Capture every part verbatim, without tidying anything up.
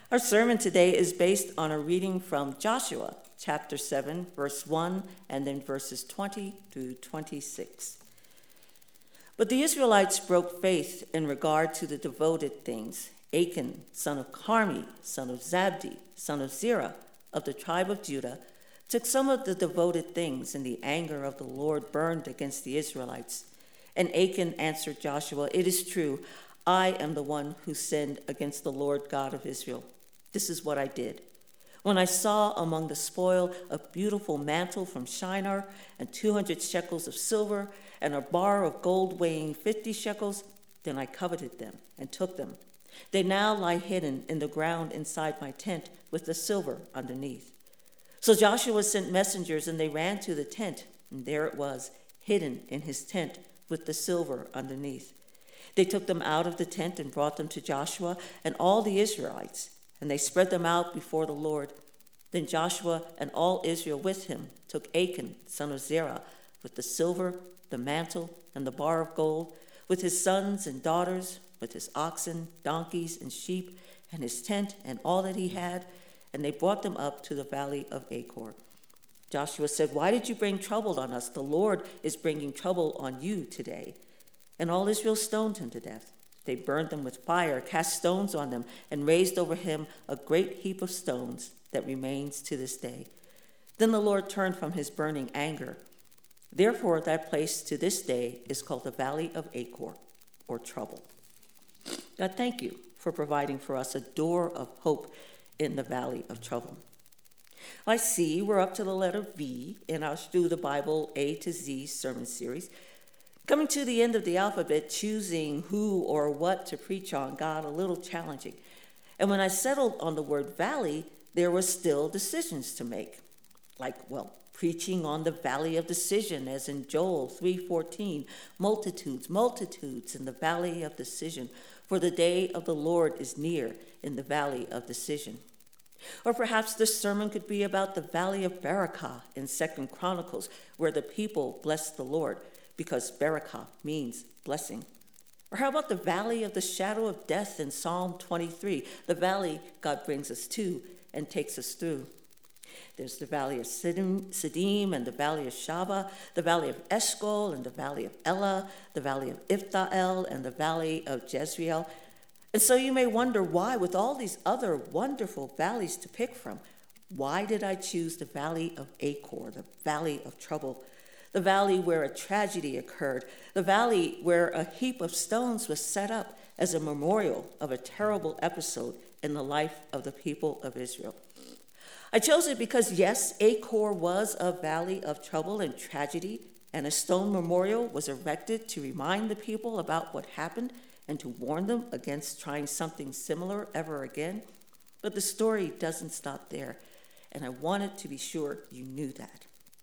Our sermon today is based on a reading from Joshua chapter seven, verse one, and then verses twenty through twenty-six. But the Israelites broke faith in regard to the devoted things. Achan, son of Carmi, son of Zabdi, son of Zerah, of the tribe of Judah, took some of the devoted things, and the anger of the Lord burned against the Israelites. And Achan answered Joshua, "It is true, I am the one who sinned against the Lord God of Israel. This is what I did. When I saw among the spoil a beautiful mantle from Shinar, and two hundred shekels of silver, and a bar of gold weighing fifty shekels, then I coveted them and took them. They now lie hidden in the ground inside my tent with the silver underneath." So Joshua sent messengers, and they ran to the tent, and there it was, hidden in his tent with the silver underneath. They took them out of the tent and brought them to Joshua and all the Israelites, and they spread them out before the Lord. Then Joshua and all Israel with him took Achan, son of Zerah, with the silver, the mantle, and the bar of gold, with his sons and daughters, with his oxen, donkeys, and sheep, and his tent, and all that he had, and they brought them up to the valley of Achor. Joshua said, "Why did you bring trouble on us? The Lord is bringing trouble on you today." And all Israel stoned him to death. They burned them with fire, cast stones on them, and raised over him a great heap of stones that remains to this day. Then the Lord turned from his burning anger. Therefore, that place to this day is called the Valley of Achor, or trouble. God, thank you for providing for us a door of hope in the valley of trouble. I see we're up to the letter V in our Through the Bible A to Z sermon series. Coming to the end of the alphabet, choosing who or what to preach on got a little challenging. And when I settled on the word valley, there were still decisions to make. Like, well, preaching on the valley of decision, as in Joel three fourteen, multitudes, multitudes in the valley of decision, for the day of the Lord is near in the valley of decision. Or perhaps this sermon could be about the valley of Berakah in Second Chronicles, where the people blessed the Lord, because Berakah means blessing. Or how about the valley of the shadow of death in Psalm twenty-three, the valley God brings us to and takes us through. There's the valley of Siddim, Siddim and the valley of Shaba, the valley of Eshcol and the valley of Elah, the valley of Ifta-el and the valley of Jezreel. And so you may wonder why, with all these other wonderful valleys to pick from, why did I choose the valley of Achor, the valley of trouble, the valley where a tragedy occurred, the valley where a heap of stones was set up as a memorial of a terrible episode in the life of the people of Israel? I chose it because, yes, Achor was a valley of trouble and tragedy, and a stone memorial was erected to remind the people about what happened and to warn them against trying something similar ever again. But the story doesn't stop there, and I wanted to be sure you knew that.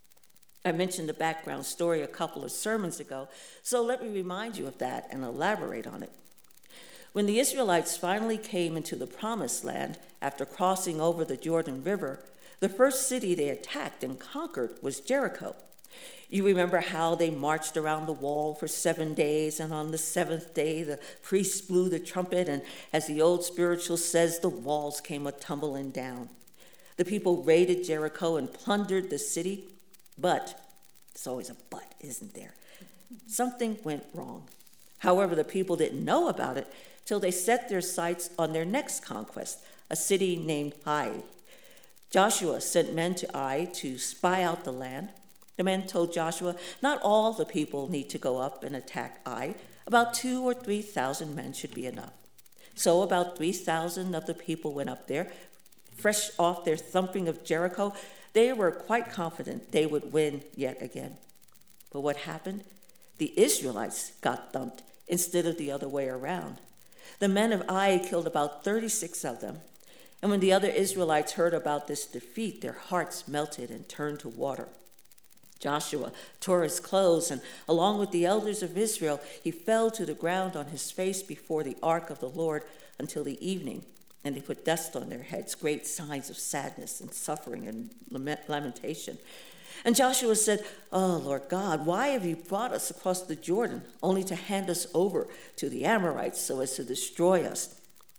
I mentioned the background story a couple of sermons ago, so let me remind you of that and elaborate on it. When the Israelites finally came into the Promised Land after crossing over the Jordan River, the first city they attacked and conquered was Jericho. You remember how they marched around the wall for seven days, and on the seventh day the priests blew the trumpet, and as the old spiritual says, the walls came a-tumbling down. The people raided Jericho and plundered the city, but, there's always a but, isn't there? Something went wrong. However, the people didn't know about it till they set their sights on their next conquest, a city named Ai. Joshua sent men to Ai to spy out the land. The men told Joshua, not all the people need to go up and attack Ai. About two or three thousand men should be enough. So about three thousand of the people went up there. Fresh off their thumping of Jericho, they were quite confident they would win yet again. But what happened? The Israelites got thumped instead of the other way around. The men of Ai killed about thirty-six of them. And when the other Israelites heard about this defeat, their hearts melted and turned to water. Joshua tore his clothes, and along with the elders of Israel, he fell to the ground on his face before the ark of the Lord until the evening. And they put dust on their heads, great signs of sadness and suffering and lamentation. And Joshua said, "Oh, Lord God, why have you brought us across the Jordan only to hand us over to the Amorites so as to destroy us?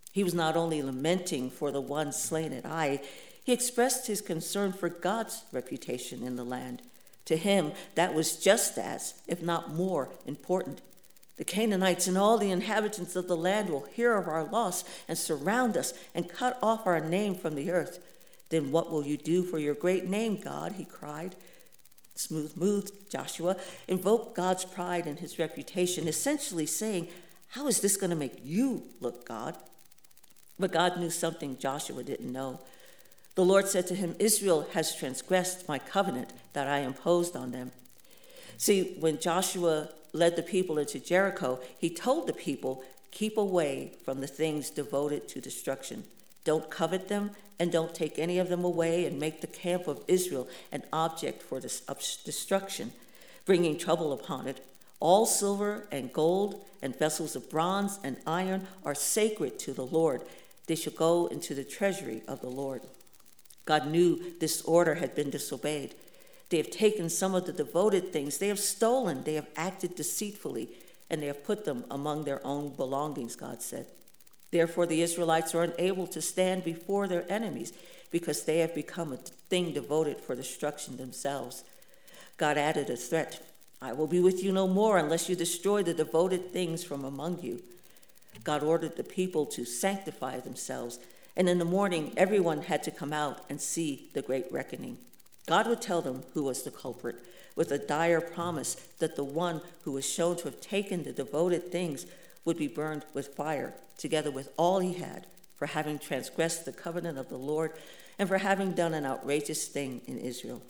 He was not only lamenting for the one slain at Ai, he expressed his concern for God's reputation in the land. To him, that was just as, if not more, important. The Canaanites and all the inhabitants of the land will hear of our loss and surround us and cut off our name from the earth. Then what will you do for your great name, God? He cried. Smooth moved, Joshua invoked God's pride and his reputation, essentially saying, how is this going to make you look, God? But God knew something Joshua didn't know. The Lord said to him, Israel has transgressed my covenant that I imposed on them. See, when Joshua led the people into Jericho, he told the people, keep away from the things devoted to destruction. Don't covet them, and don't take any of them away and make the camp of Israel an object for destruction, bringing trouble upon it. All silver and gold and vessels of bronze and iron are sacred to the Lord. They shall go into the treasury of the Lord. God knew this order had been disobeyed. They have taken some of the devoted things. They have stolen. They have acted deceitfully, and they have put them among their own belongings, God said. Therefore, the Israelites are unable to stand before their enemies because they have become a thing devoted for destruction themselves. God added a threat. I will be with you no more unless you destroy the devoted things from among you. God ordered the people to sanctify themselves, and in the morning, everyone had to come out and see the great reckoning. God would tell them who was the culprit, with a dire promise that the one who was shown to have taken the devoted things would be burned with fire, together with all he had, for having transgressed the covenant of the Lord and for having done an outrageous thing in Israel.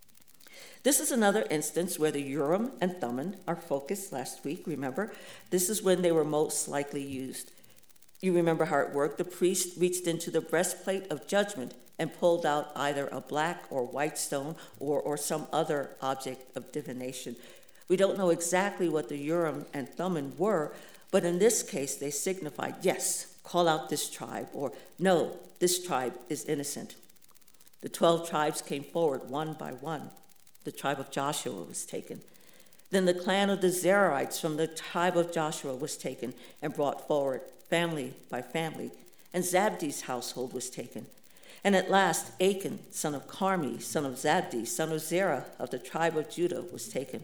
This is another instance where the Urim and Thummim are focused last week, remember? This is when they were most likely used. You remember how it worked. The priest reached into the breastplate of judgment and pulled out either a black or white stone or, or some other object of divination. We don't know exactly what the Urim and Thummim were, but in this case, they signified, yes, call out this tribe, or no, this tribe is innocent. The twelve tribes came forward one by one. The tribe of Joshua was taken. Then the clan of the Zerahites from the tribe of Joshua was taken and brought forward, family by family, and Zabdi's household was taken. And at last, Achan, son of Carmi, son of Zabdi, son of Zerah of the tribe of Judah, was taken.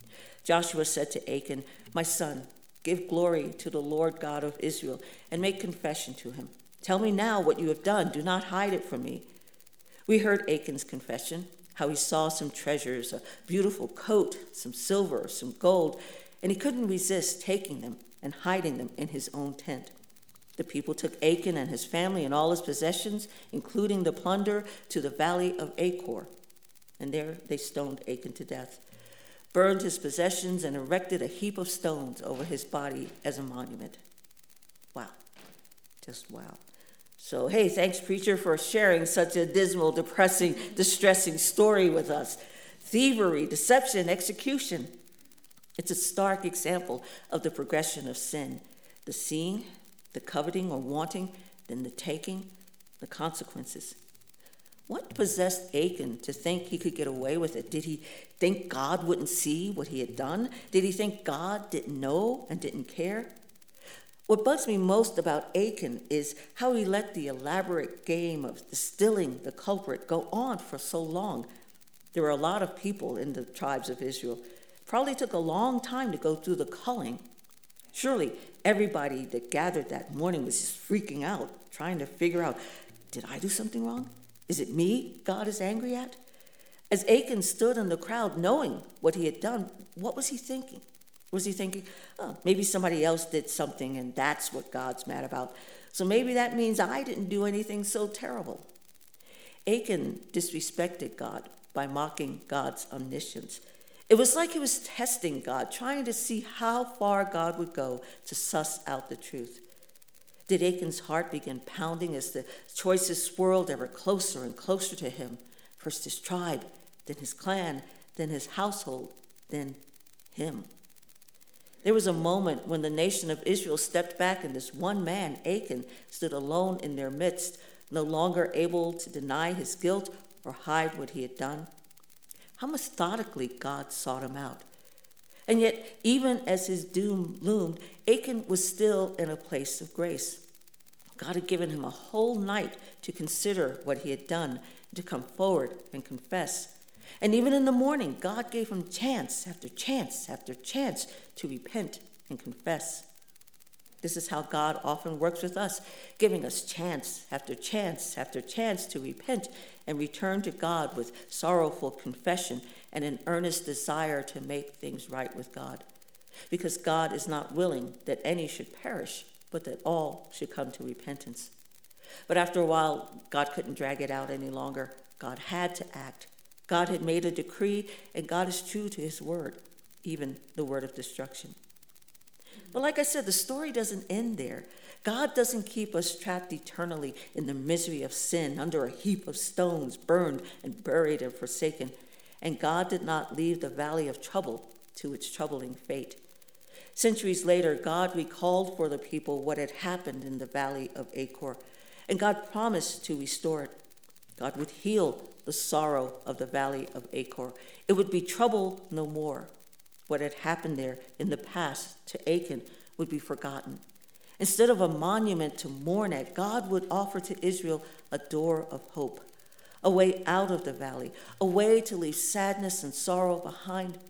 Joshua said to Achan, my son, give glory to the Lord God of Israel and make confession to him. Tell me now what you have done. Do not hide it from me. We heard Achan's confession, how he saw some treasures, a beautiful coat, some silver, some gold, and he couldn't resist taking them and hiding them in his own tent. The people took Achan and his family and all his possessions, including the plunder, to the valley of Achor, and there they stoned Achan to death, burned his possessions, and erected a heap of stones over his body as a monument. Wow, just wow. So, hey, thanks, preacher, for sharing such a dismal, depressing, distressing story with us. Thievery, deception, execution. It's a stark example of the progression of sin. The seeing, the coveting or wanting, then the taking, the consequences. What possessed Achan to think he could get away with it? Did he think God wouldn't see what he had done? Did he think God didn't know and didn't care? What bugs me most about Achan is how he let the elaborate game of distilling the culprit go on for so long. There were a lot of people in the tribes of Israel. It probably took a long time to go through the culling. Surely everybody that gathered that morning was just freaking out, trying to figure out, did I do something wrong? Is it me God is angry at? As Achan stood in the crowd knowing what he had done, what was he thinking? Was he thinking, oh, maybe somebody else did something and that's what God's mad about. So maybe that means I didn't do anything so terrible. Achan disrespected God by mocking God's omniscience. It was like he was testing God, trying to see how far God would go to suss out the truth. Did Achan's heart begin pounding as the choices swirled ever closer and closer to him? First his tribe, then his clan, then his household, then him. There was a moment when the nation of Israel stepped back and this one man, Achan, stood alone in their midst, no longer able to deny his guilt or hide what he had done. How methodically God sought him out. And yet, even as his doom loomed, Achan was still in a place of grace. God had given him a whole night to consider what he had done, to come forward and confess. And even in the morning, God gave him chance after chance after chance to repent and confess. This is how God often works with us, giving us chance after chance after chance to repent and return to God with sorrowful confession and an earnest desire to make things right with God. Because God is not willing that any should perish, but that all should come to repentance. But after a while, God couldn't drag it out any longer. God had to act. God had made a decree, and God is true to his word, even the word of destruction. But like I said, the story doesn't end there. God doesn't keep us trapped eternally in the misery of sin under a heap of stones, burned and buried and forsaken. And God did not leave the valley of trouble to its troubling fate. Centuries later, God recalled for the people what had happened in the valley of Achor, and God promised to restore it. God would heal the sorrow of the valley of Achor. It would be trouble no more. What had happened there in the past to Achan would be forgotten. Instead of a monument to mourn at, God would offer to Israel a door of hope, a way out of the valley, a way to leave sadness and sorrow behind,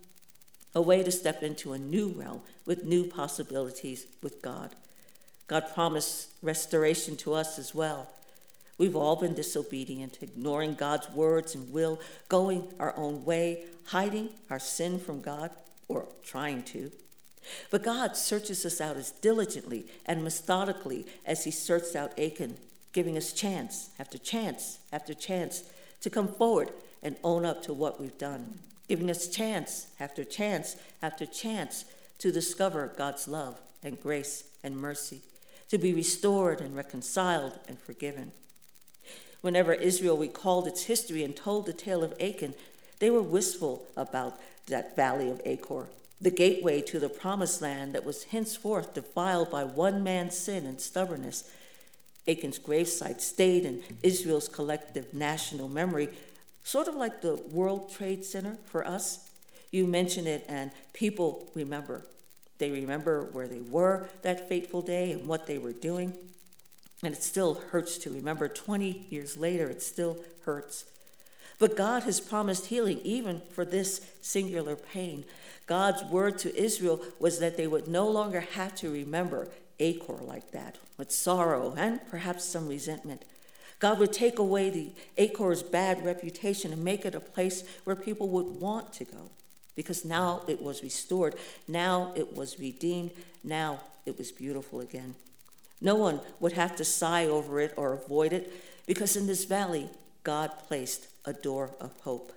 a way to step into a new realm with new possibilities with God. God promised restoration to us as well. We've all been disobedient, ignoring God's words and will, going our own way, hiding our sin from God, or trying to. But God searches us out as diligently and methodically as he searched out Achan, giving us chance after chance after chance to come forward and own up to what we've done, giving us chance after chance after chance to discover God's love and grace and mercy, to be restored and reconciled and forgiven. Whenever Israel recalled its history and told the tale of Achan, they were wistful about that valley of Achor, the gateway to the promised land that was henceforth defiled by one man's sin and stubbornness. Achan's gravesite stayed in Israel's collective national memory, sort of like the World Trade Center for us. You mention it and people remember. They remember where they were that fateful day and what they were doing. And it still hurts to remember. twenty years later, it still hurts. But God has promised healing even for this singular pain. God's word to Israel was that they would no longer have to remember Achor like that, with sorrow and perhaps some resentment. God would take away the Achor's bad reputation and make it a place where people would want to go, because now it was restored, now it was redeemed, now it was beautiful again. No one would have to sigh over it or avoid it, because in this valley, God placed a door of hope.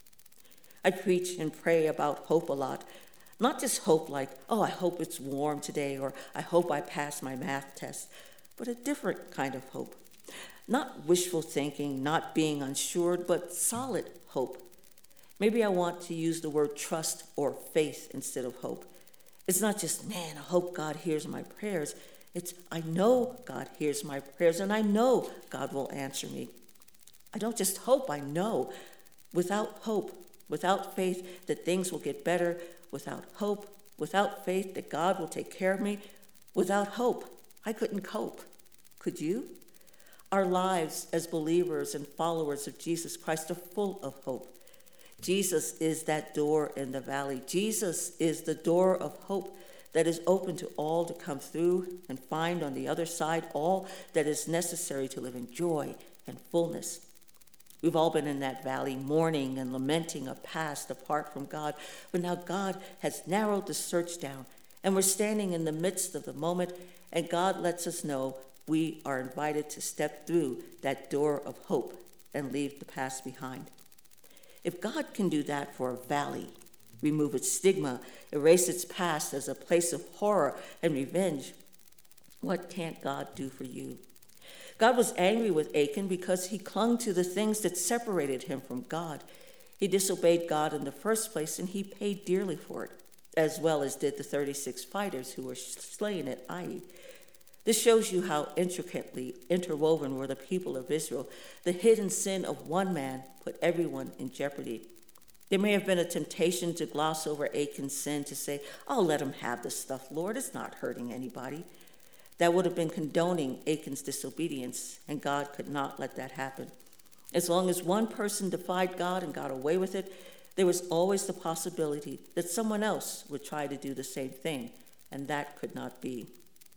I preach and pray about hope a lot. Not just hope like, oh, I hope it's warm today, or I hope I pass my math test, but a different kind of hope. Not wishful thinking, not being unsure, but solid hope. Maybe I want to use the word trust or faith instead of hope. It's not just, man, I hope God hears my prayers. It's, I know God hears my prayers, and I know God will answer me. I don't just hope, I know. Without hope, without faith that things will get better, without hope, without faith that God will take care of me, without hope, I couldn't cope. Could you? Our lives as believers and followers of Jesus Christ are full of hope. Jesus is that door in the valley. Jesus is the door of hope that is open to all to come through and find on the other side all that is necessary to live in joy and fullness. We've all been in that valley, mourning and lamenting a past apart from God, but now God has narrowed the search down, and we're standing in the midst of the moment, and God lets us know we are invited to step through that door of hope and leave the past behind. If God can do that for a valley, remove its stigma, erase its past as a place of horror and revenge, what can't God do for you? God was angry with Achan because he clung to the things that separated him from God. He disobeyed God in the first place, and he paid dearly for it, as well as did the thirty-six fighters who were slain at Ai. This shows you how intricately interwoven were the people of Israel. The hidden sin of one man put everyone in jeopardy. There may have been a temptation to gloss over Achan's sin, to say, oh, let him have this stuff, Lord. It's not hurting anybody. That would have been condoning Achan's disobedience, and God could not let that happen. As long as one person defied God and got away with it, there was always the possibility that someone else would try to do the same thing, and that could not be.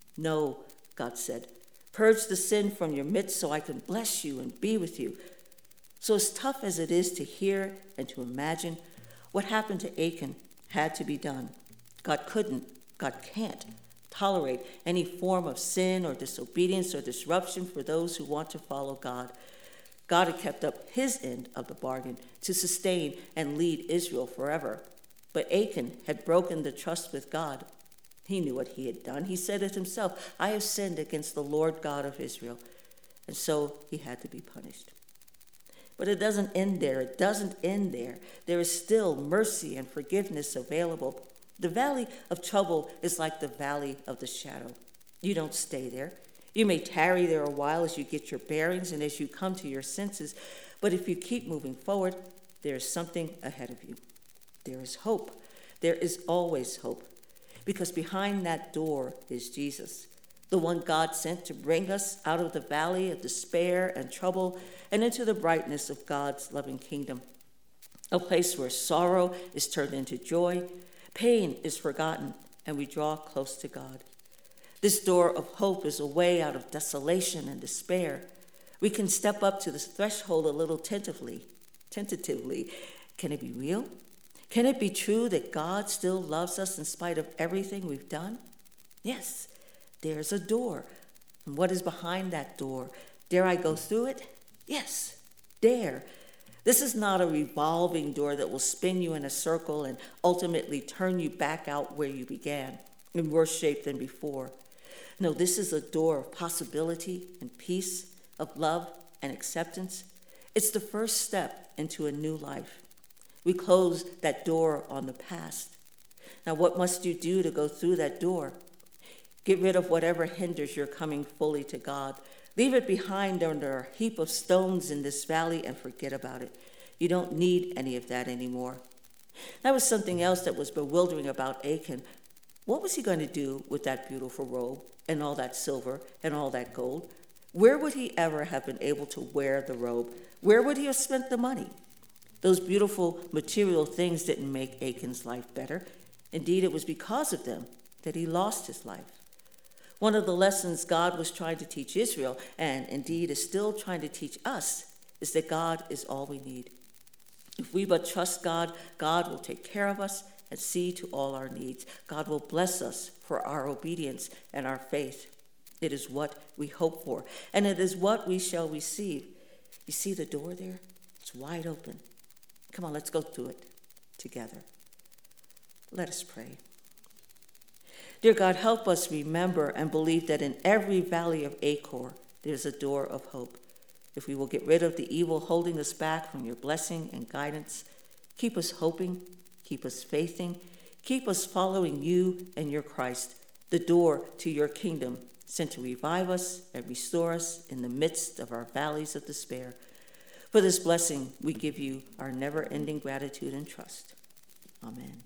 No, God said, purge the sin from your midst so I can bless you and be with you. So as tough as it is to hear and to imagine, what happened to Achan had to be done. God couldn't, God can't tolerate any form of sin or disobedience or disruption for those who want to follow God. God had kept up his end of the bargain to sustain and lead Israel forever. But Achan had broken the trust with God. He knew what he had done. He said it himself, I have sinned against the Lord God of Israel. And so he had to be punished. But it doesn't end there. It doesn't end there. There is still mercy and forgiveness available. The valley of trouble is like the valley of the shadow. You don't stay there. You may tarry there a while as you get your bearings and as you come to your senses, but if you keep moving forward, there is something ahead of you. There is hope. There is always hope, because behind that door is Jesus, the one God sent to bring us out of the valley of despair and trouble and into the brightness of God's loving kingdom, a place where sorrow is turned into joy, pain is forgotten, and we draw close to God. This door of hope is a way out of desolation and despair. We can step up to this threshold a little tentatively. Tentatively. Can it be real? Can it be true that God still loves us in spite of everything we've done? Yes, there's a door. And what is behind that door? Dare I go through it? Yes, dare. This is not a revolving door that will spin you in a circle and ultimately turn you back out where you began, in worse shape than before. No, this is a door of possibility and peace, of love and acceptance. It's the first step into a new life. We close that door on the past. Now, what must you do to go through that door? Get rid of whatever hinders your coming fully to God. Leave it behind under a heap of stones in this valley and forget about it. You don't need any of that anymore. That was something else that was bewildering about Achan. What was he going to do with that beautiful robe and all that silver and all that gold? Where would he ever have been able to wear the robe? Where would he have spent the money? Those beautiful material things didn't make Achan's life better. Indeed, it was because of them that he lost his life. One of the lessons God was trying to teach Israel, and indeed is still trying to teach us, is that God is all we need. If we but trust God, God will take care of us and see to all our needs. God will bless us for our obedience and our faith. It is what we hope for, and it is what we shall receive. You see the door there? It's wide open. Come on, let's go through it together. Let us pray. Dear God, help us remember and believe that in every valley of Achor, there's a door of hope. If we will get rid of the evil holding us back from your blessing and guidance, keep us hoping, keep us faithing, keep us following you and your Christ, the door to your kingdom, sent to revive us and restore us in the midst of our valleys of despair. For this blessing, we give you our never-ending gratitude and trust. Amen.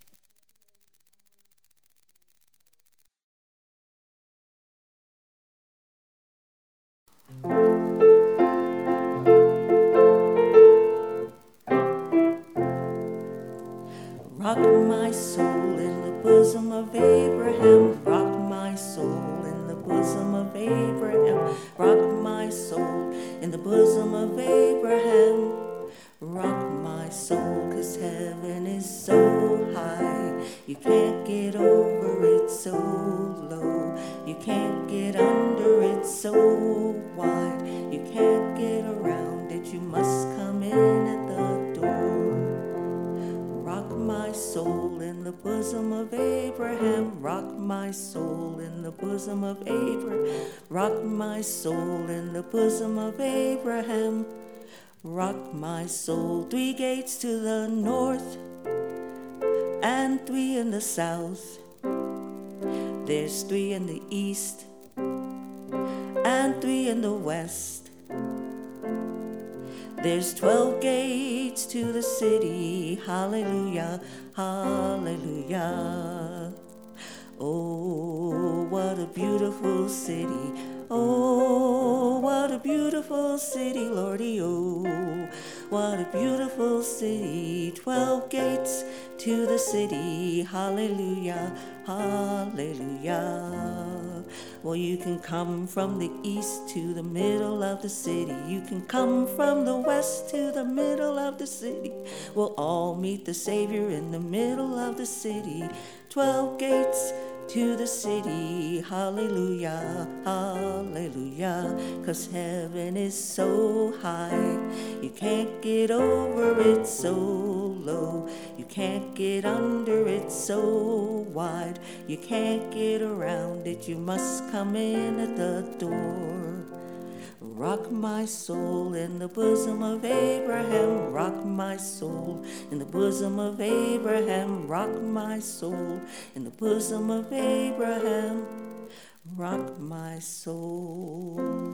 Rock my soul in the bosom of Abraham. Rock my soul in the bosom of Abraham. Rock my soul in the bosom of Abraham. Rock my soul, 'cause heaven is so high. You can't get over it, so low. You can't get under it, so wide. You can't get around it, you must come in at the door. Rock my soul in the bosom of Abraham. Rock my soul in the bosom of Abraham. Rock my soul in the bosom of Abraham. Rock my soul. Three gates to the north and three in the south. There's three in the east and three in the west. There's twelve gates to the city. Hallelujah, hallelujah. Oh, what a beautiful city. Oh, what a beautiful city, Lordy, oh, what a beautiful city. Twelve gates to the city, hallelujah, hallelujah. Well, you can come from the east to the middle of the city. You can come from the west to the middle of the city. We'll all meet the Savior in the middle of the city. Twelve gates to the city, hallelujah, hallelujah. 'Cause heaven is so high, you can't get over it, so low. You can't get under it, so wide. You can't get around it, you must come in at the door. Rock my soul in the bosom of Abraham. Rock my soul in the bosom of Abraham. Rock my soul in the bosom of Abraham. Rock my soul.